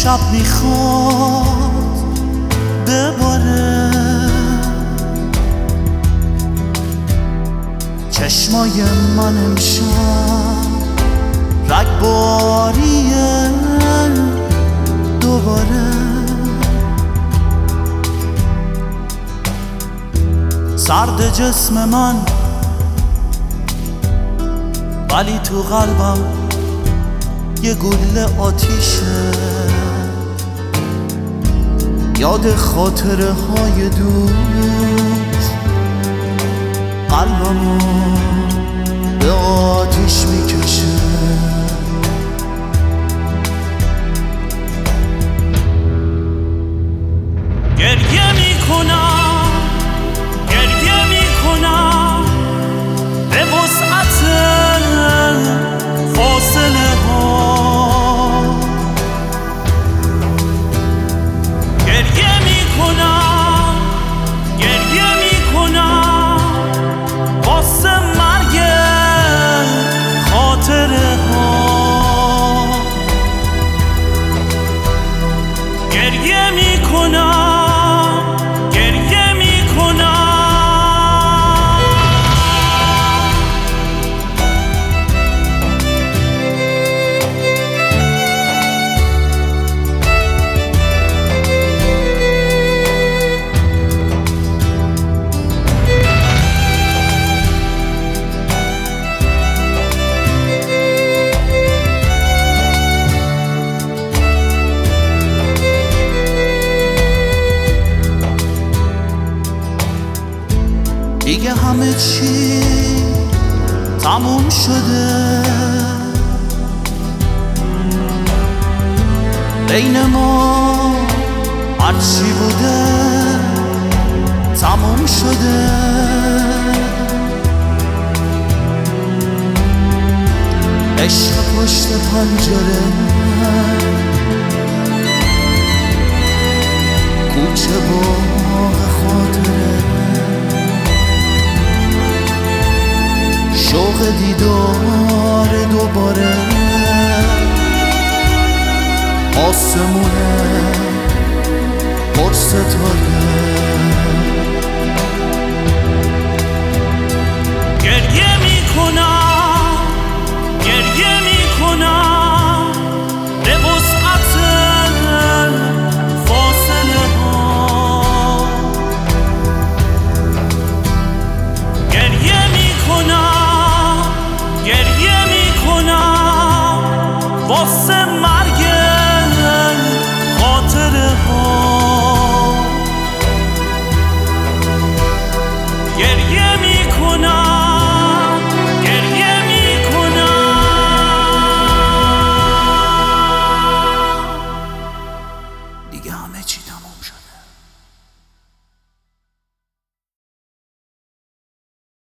شب میخواد بباره، چشمای من امشب رگباریه دوباره. سرد جسم من ولی تو قلبم یه گوله آتیشه، یاد خاطره های دوست قلبمو به آتیش میکشه. گریه میکنم، گریه میکنم به وسعت فاصله ها، گریه میکنم، گریه میکنم واسه مرگ خاطره ها، گریه میکنم، گریه میکنم. دیگه همه چی تموم شده، بین ما هرچی بوده تموم شده. عشق پشت پنجره، کوچه باغ خاطره، شوق دیدار دوباره، آسمونه پر ستاره. گریه میکنم، گریه میکنم به وسعت فاصله ها، گریه میکنم، گریه میکنم واسه مرگ خاطره ها، گریه میکنم، گریه میکنم. دیگه همه چی تموم